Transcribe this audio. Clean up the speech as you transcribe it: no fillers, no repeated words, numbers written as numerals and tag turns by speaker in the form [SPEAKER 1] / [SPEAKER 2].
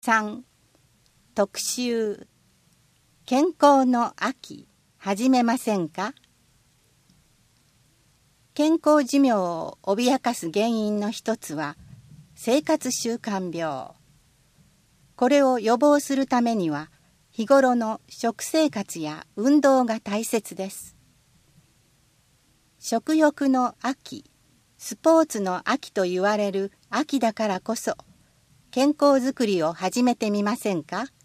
[SPEAKER 1] 3. 特集健康の秋始めませんか？健康寿命を脅かす原因の一つは生活習慣病。これを予防するためには日頃の食生活や運動が大切です。食欲の秋、スポーツの秋と言われる秋だからこそ健康づくりを始めてみませんか？